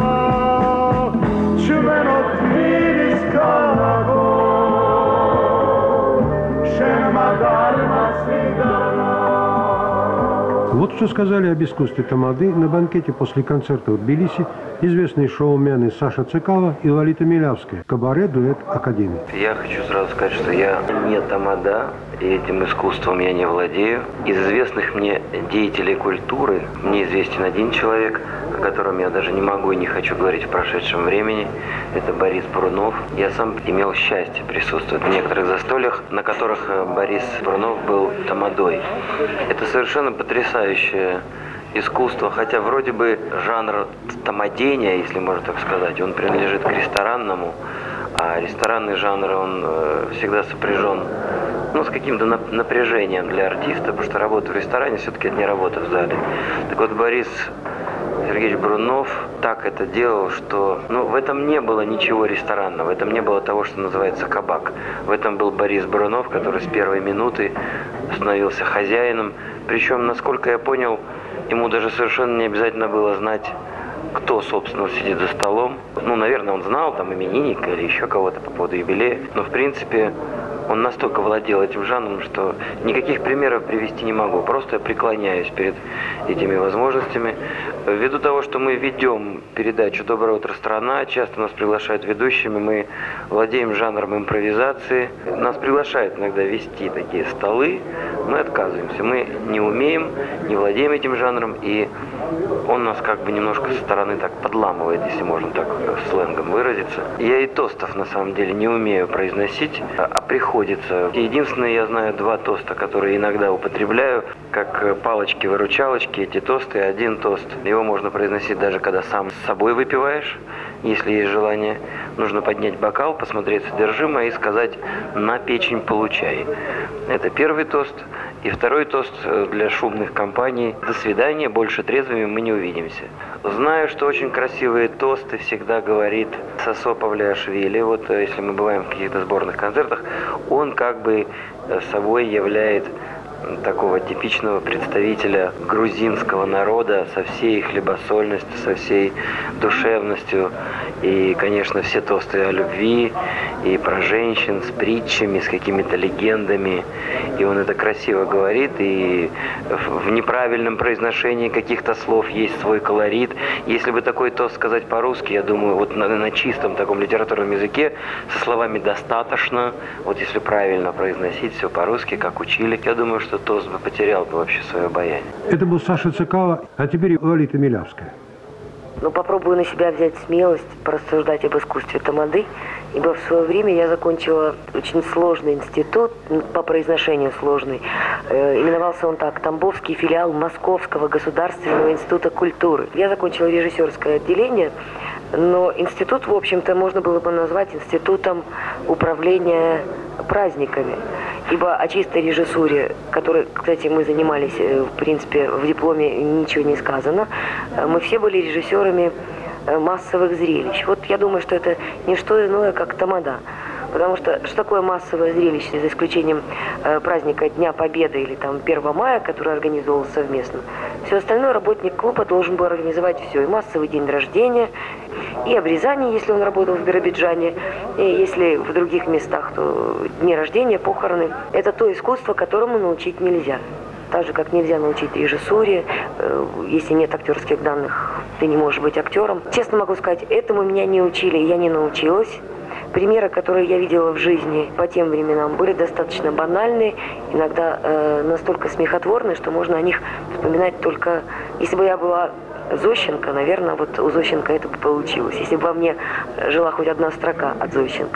Вот что сказали об искусстве тамады на банкете после концерта в Тбилиси известные шоумены Саша Цикало и Лолита Милявская. Кабаре-дуэт Академии. Я хочу сразу сказать, что я не тамада, и этим искусством я не владею. Из известных мне деятелей культуры мне известен один человек, о котором я даже не могу и не хочу говорить в прошедшем времени. Это Борис Брунов. Я сам имел счастье присутствовать в некоторых застольях, на которых Борис Брунов был тамадой. Это совершенно потрясающее искусство, хотя вроде бы жанр тамадения, если можно так сказать, он принадлежит к ресторанному, а ресторанный жанр, он всегда сопряжен с каким-то напряжением для артиста, потому что работа в ресторане все-таки это не работа в зале. Так вот, Борис Сергеевич Брунов так это делал, что в этом не было ничего ресторанного, в этом не было того, что называется кабак. В этом был Борис Брунов, который с первой минуты становился хозяином. Причем, насколько я понял, ему даже совершенно не обязательно было знать, кто, собственно, сидит за столом. Наверное, он знал, там, именинника или еще кого-то по поводу юбилея. Но, в принципе, он настолько владел этим жанром, что никаких примеров привести не могу. Просто я преклоняюсь перед этими возможностями. Ввиду того, что мы ведем передачу «Доброе утро, страна», часто нас приглашают ведущими, мы владеем жанром импровизации. Нас приглашают иногда вести такие столы, мы отказываемся. Мы не умеем, не владеем этим жанром, и он нас как бы немножко со стороны так подламывает, если можно так сленгом выразиться. Я и тостов на самом деле не умею произносить, а приходится. Единственное, я знаю два тоста, которые иногда употребляю, как палочки-выручалочки, эти тосты. Один тост, его можно произносить даже когда сам с собой выпиваешь, если есть желание. Нужно поднять бокал, посмотреть содержимое и сказать «на печень получай». Это первый тост. И второй тост для шумных компаний: «До свидания, больше трезвыми мы не увидимся». Знаю, что очень красивые тосты всегда говорит Сосо Павлиашвили. Вот если мы бываем в каких-то сборных концертах, он как бы собой являет такого типичного представителя грузинского народа со всей хлебосольностью, со всей душевностью. И, конечно, все тосты о любви, и про женщин с притчами, с какими-то легендами. И он это красиво говорит, и в неправильном произношении каких-то слов есть свой колорит. Если бы такой тост сказать по-русски, я думаю, вот на чистом таком литературном языке, со словами «достаточно», вот если правильно произносить все по-русски, как учили, я думаю, что тост бы потерял бы вообще свое обаяние. Это был Саша Цикало, а теперь Лолита Милявская. Попробую на себя взять смелость порассуждать об искусстве тамады, ибо в свое время я закончила очень сложный институт, по произношению сложный. Именовался он так: Тамбовский филиал Московского государственного института культуры. Я закончила режиссерское отделение, но институт, в общем-то, можно было бы назвать институтом управления праздниками. Ибо о чистой режиссуре, которой, кстати, мы занимались, в принципе, в дипломе ничего не сказано, мы все были режиссерами массовых зрелищ. Вот я думаю, что это не что иное, как тамада. Потому что такое массовое зрелище, за исключением праздника Дня Победы или там 1 мая, который организовывался совместно, все остальное работник клуба должен был организовать все. И массовый день рождения, и обрезание, если он работал в Биробиджане, и если в других местах, то дни рождения, похороны. Это то искусство, которому научить нельзя. Так же, как нельзя научить режиссуре. Если нет актерских данных, ты не можешь быть актером. Честно могу сказать, этому меня не учили, я не научилась. Примеры, которые я видела в жизни по тем временам, были достаточно банальны, иногда настолько смехотворны, что можно о них вспоминать только... Если бы я была Зощенко, наверное, вот у Зощенко это бы получилось. Если бы во мне жила хоть одна строка от Зощенко.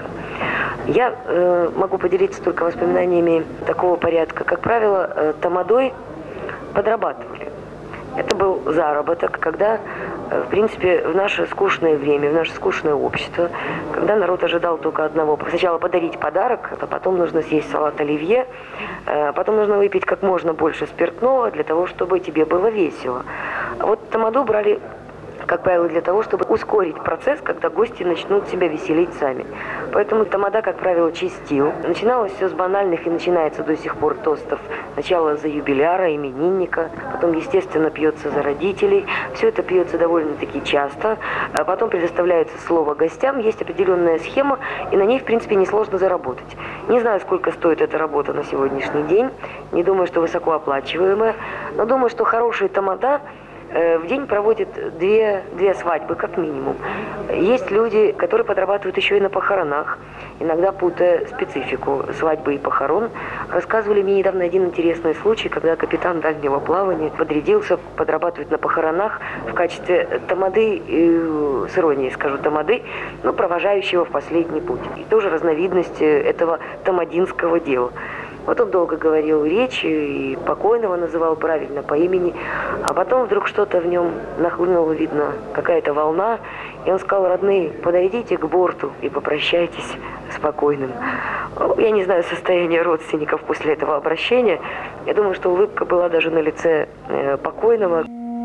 Я могу поделиться только воспоминаниями такого порядка. Как правило, тамадой подрабатывали. Это был заработок, когда, в принципе, в наше скучное время, в наше скучное общество, когда народ ожидал только одного. Сначала подарить подарок, а потом нужно съесть салат оливье, потом нужно выпить как можно больше спиртного для того, чтобы тебе было весело. А вот тамаду брали, как правило, для того, чтобы ускорить процесс, когда гости начнут себя веселить сами. Поэтому тамада, как правило, чистил. Начиналось все с банальных и начинается до сих пор тостов. Сначала за юбиляра, именинника, потом, естественно, пьется за родителей. Все это пьется довольно-таки часто. А потом предоставляется слово гостям, есть определенная схема, и на ней, в принципе, несложно заработать. Не знаю, сколько стоит эта работа на сегодняшний день. Не думаю, что высокооплачиваемая. Но думаю, что хороший тамада в день проводят две свадьбы, как минимум. Есть люди, которые подрабатывают еще и на похоронах, иногда путая специфику свадьбы и похорон. Рассказывали мне недавно один интересный случай, когда капитан дальнего плавания подрядился подрабатывать на похоронах в качестве тамады, с иронией скажу тамады, но провожающего в последний путь. И тоже разновидность этого тамадинского дела. Вот он долго говорил речь и покойного называл правильно по имени, а потом вдруг что-то в нем нахлынуло, видно, какая-то волна, и он сказал: родные, подойдите к борту и попрощайтесь с покойным. Я не знаю состояние родственников после этого обращения. Я думаю, что улыбка была даже на лице покойного.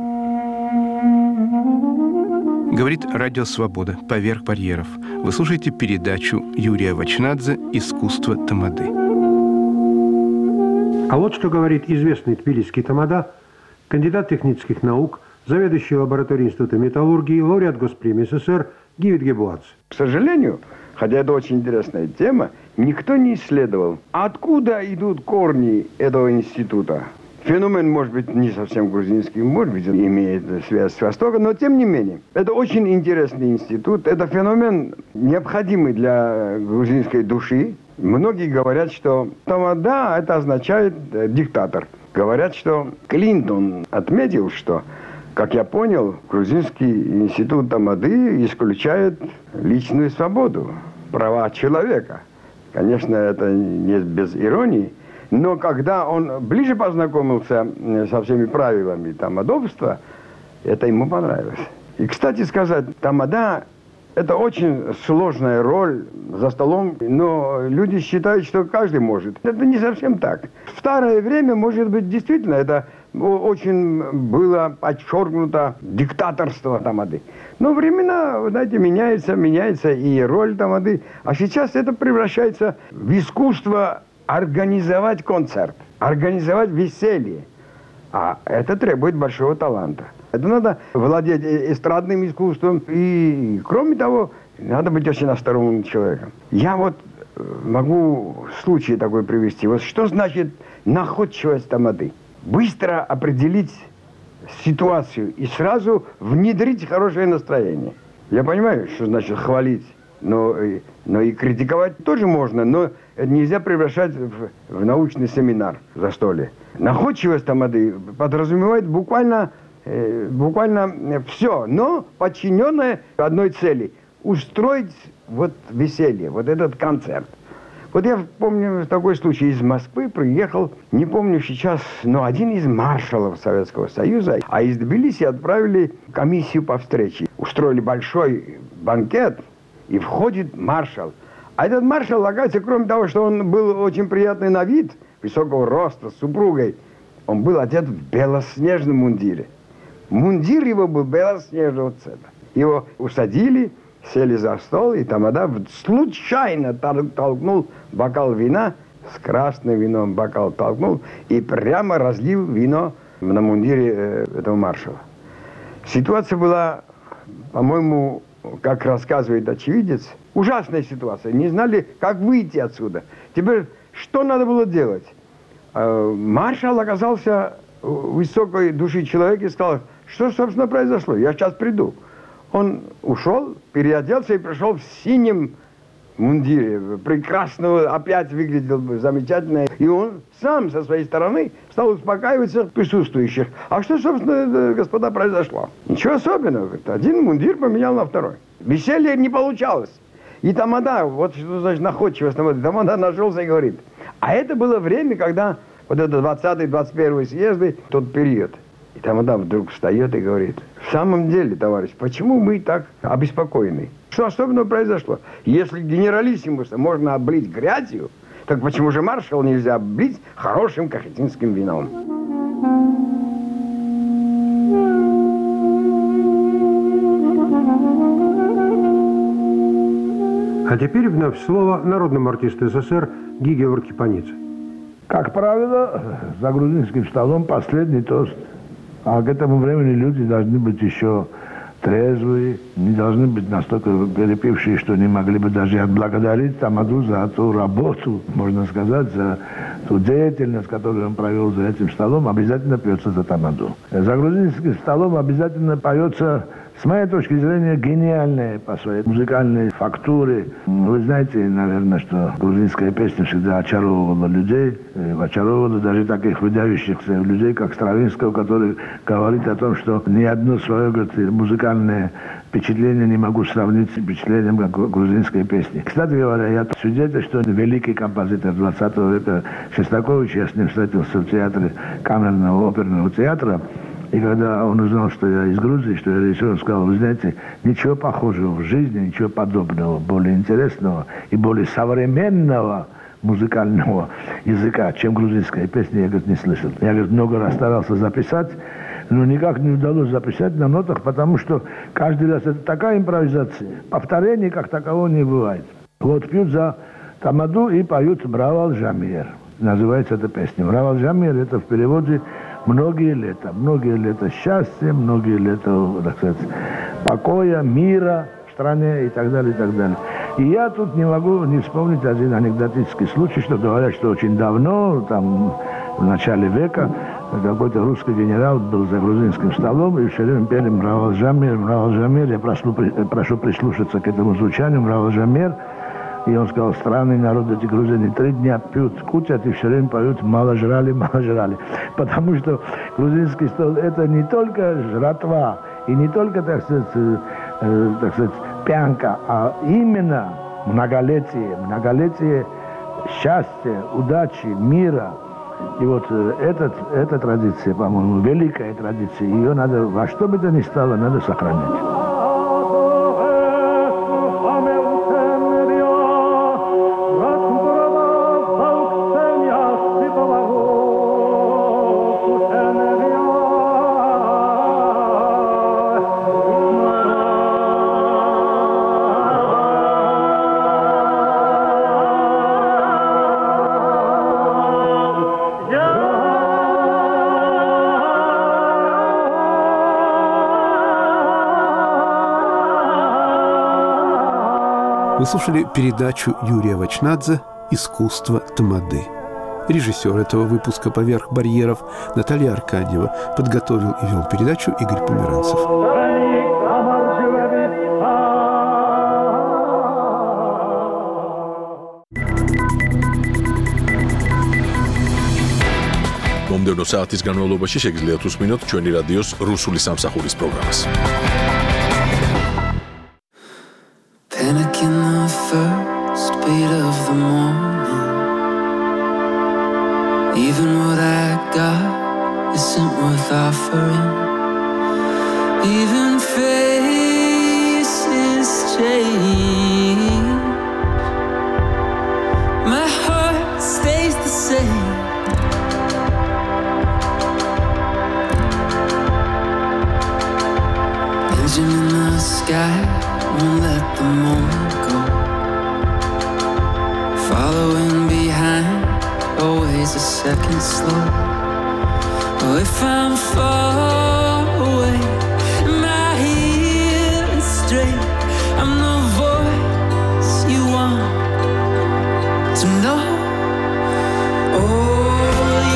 Говорит Радио Свобода «Поверх барьеров». Вы слушаете передачу Юрия Вачнадзе «Искусство тамады». А вот что говорит известный тбилисский тамада, кандидат технических наук, заведующий лабораторией Института металлургии, лауреат Госпремии СССР Гивит Гебуац. К сожалению, хотя это очень интересная тема, никто не исследовал, откуда идут корни этого института. Феномен, может быть, не совсем грузинский, может быть, имеет связь с Востоком, но тем не менее. Это очень интересный институт. Это феномен, необходимый для грузинской души. Многие говорят, что тамада это означает диктатор. Говорят, что Клинтон отметил, что, как я понял, грузинский институт тамады исключает личную свободу, права человека. Конечно, это не без иронии. Но когда он ближе познакомился со всеми правилами тамадовства, это ему понравилось. И, кстати сказать, тамада – это очень сложная роль за столом, но люди считают, что каждый может. Это не совсем так. В старое время, может быть, действительно, это очень было подчеркнуто диктаторство тамады. Но времена, знаете, меняется и роль тамады. А сейчас это превращается в искусство организовать концерт, организовать веселье. А это требует большого таланта. Это надо владеть эстрадным искусством. И, кроме того, надо быть очень осторожным человеком. Я вот могу случай такой привести. Вот что значит находчивость тамады? Быстро определить ситуацию и сразу внедрить хорошее настроение. Я понимаю, что значит хвалить. Но и критиковать тоже можно, но это нельзя превращать в научный семинар застолье. Находчивость тамады подразумевает буквально все, но подчиненное одной цели – устроить вот веселье, вот этот концерт. Вот я помню такой случай, из Москвы приехал, не помню сейчас, но один из маршалов Советского Союза, а из Тбилиси отправили комиссию по встрече. Устроили большой банкет, и входит маршал. А этот маршал, оказывается, кроме того, что он был очень приятный на вид, высокого роста, с супругой, он был одет в белоснежном мундире. Мундир его был белоснежного цвета. Его усадили, сели за стол, и тамада случайно толкнул бокал вина, с красным вином бокал толкнул, и прямо разлил вино на мундире этого маршала. Ситуация была, по-моему, как рассказывает очевидец, ужасная ситуация. Не знали, как выйти отсюда. Теперь, что надо было делать? маршал оказался высокой души человек и сказал, что, собственно, произошло? Я сейчас приду. Он ушел, переоделся и пришел в синем мундире. Прекрасно, опять выглядел бы замечательно. И он сам со своей стороны стал успокаивать всех присутствующих. А что, собственно, господа, произошло? Ничего особенного. Один мундир поменял на второй. Веселье не получалось. И Тамада, вот что значит находчивость, Тамада нашелся и говорит. А это было время, когда вот это 20-й, 21-й съезды, тот период. И Тамада вдруг встает и говорит, в самом деле, товарищ, почему мы так обеспокоены? Что особенного произошло? Если генералиссимуса можно облить грязью, так почему же маршал нельзя облить хорошим кахетинским вином? А теперь вновь слово народному артисту СССР Гиге Варкипанице. Как правило, за грузинским столом последний тост. А к этому времени люди должны быть еще трезвые, не должны быть настолько перепившие, что не могли бы даже отблагодарить Тамаду за ту работу, можно сказать, за ту деятельность, которую он провел за этим столом. Обязательно пьется за Тамаду. За грузинским столом обязательно поется, с моей точки зрения, гениальная по своей музыкальной фактуре. Вы знаете, наверное, что грузинская песня всегда очаровывала людей, очаровывала даже таких выдающихся людей, как Стравинского, который говорит о том, что ни одно свое, говорит, музыкальное впечатление не могу сравнить с впечатлением грузинской песни. Кстати говоря, я свидетель, что великий композитор 20 века Шостакович, я с ним встретился в театре камерного оперного театра, и когда он узнал, что я из Грузии, что я режиссер, он сказал, вы знаете, ничего похожего в жизни, ничего подобного, более интересного и более современного музыкального языка, чем грузинская песня, я, говорит, не слышал. Я, говорит, много раз старался записать, но никак не удалось записать на нотах, потому что каждый раз это такая импровизация. Повторений как такового не бывает. Вот пьют за Тамаду и поют «Мравал Жамир». Называется эта песня. «Мравал Жамир» — это в переводе многие лета счастья, многие лета, так сказать, покоя, мира в стране и так далее, и так далее. И я тут не могу не вспомнить один анекдотический случай, что говорят, что очень давно, там, в начале века, какой-то русский генерал был за грузинским столом и все время пели «Мравал Жамир, Мравал Жамир». Я прошу прислушаться к этому звучанию «Мравал Жамир». И он сказал, странный народ эти грузины, 3 дня пьют, кутят и все время поют «мало жрали, мало жрали». Потому что грузинский стол – это не только жратва и не только, так сказать, пьянка, а именно многолетие счастья, удачи, мира. И вот эта традиция, по-моему, великая традиция, ее надо, во что бы то ни стало, надо сохранять. Вы слушали передачу Юрия Вачнадзе «Искусство тамады». Режиссер этого выпуска «Поверх барьеров» Наталья Аркадьева. Подготовил и вел передачу Игорь Померанцев. მომდევნო საათის განმავლობაში შეგიძლიათ უსმინოთ ჩვენი რადიოს რუსული სამსახურის პროგრამას. Panic in the first beat of the morning. Even what I got isn't worth offering. Even faces change. My heart stays the same. Engine in the sky won't let the moment go. Following behind, always a second slow. Oh, if I'm far away, my ears straight, I'm the voice you want to know. Oh,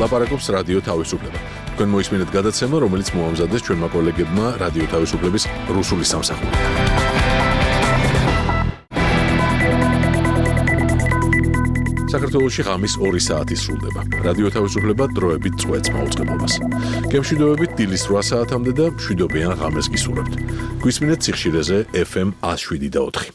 ლაპარაკობს რადიო თავისუფლება. თქვენ მოისმინეთ გადაცემა, რომელიც მოამზადეს ჩვენმა კოლეგებმა რადიო თავისუფლების რუსული სამსახურიდან. საქართველოში ღამის 2 საათი სრულდება. რადიო თავისუფლება დროებით წვეთს მაუწყებლობას. გემშვიდობებით დილის 8 საათამდე და მშვიდობიან ღამეს გისურვებთ. გვისმინეთ სიხშირეზე FM 107.4.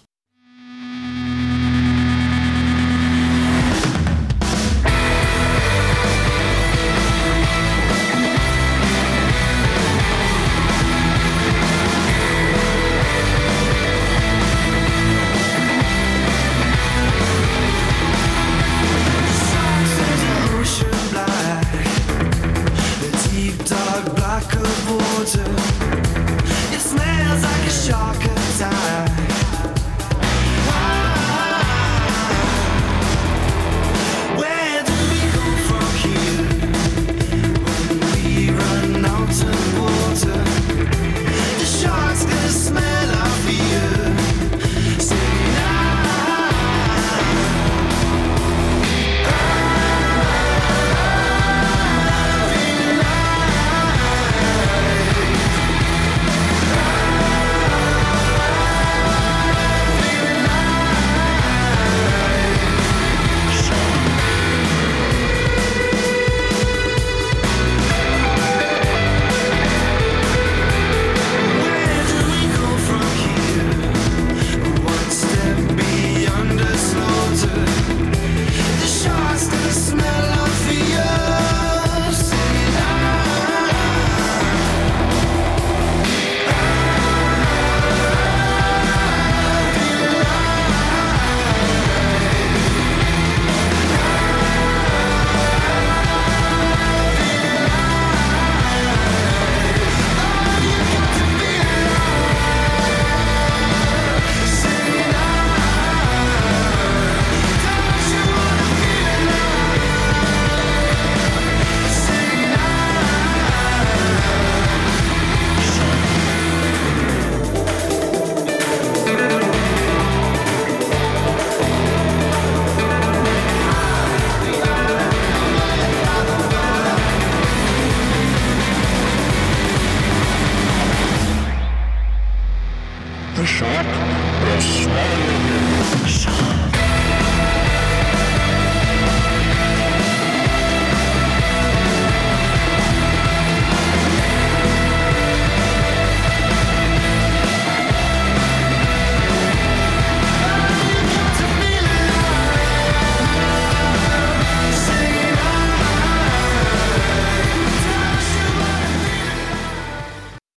The shot, the swallow.